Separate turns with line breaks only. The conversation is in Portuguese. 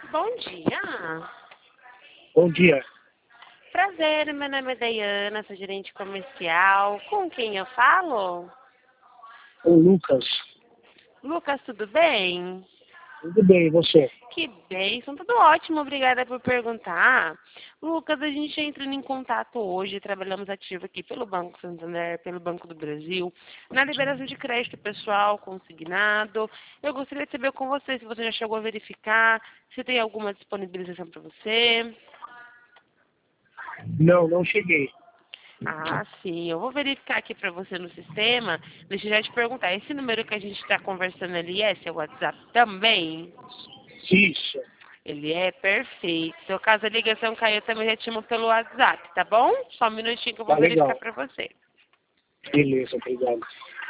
Bom dia.
Bom dia.
Prazer, meu nome é Dayana, sou gerente comercial. Com quem eu falo?
O Lucas.
Lucas, tudo bem?
Tudo bem, e você?
Que bem, tudo ótimo, obrigada por perguntar. Lucas, a gente entrando em contato hoje, trabalhamos ativo aqui pelo Banco Santander, pelo Banco do Brasil, na liberação de crédito pessoal consignado. Eu gostaria de saber com você se você já chegou a verificar, se tem alguma disponibilização para você.
Não cheguei.
Ah, sim. Eu vou verificar aqui para você no sistema. Deixa eu já te perguntar. Esse número que a gente está conversando ali é seu WhatsApp também?
Isso.
Ele é perfeito. Se eu caso a ligação cair, eu também já te chamo pelo WhatsApp, tá bom? Só um minutinho que eu vou
Tá
verificar
legal.
para você.
Beleza, obrigado.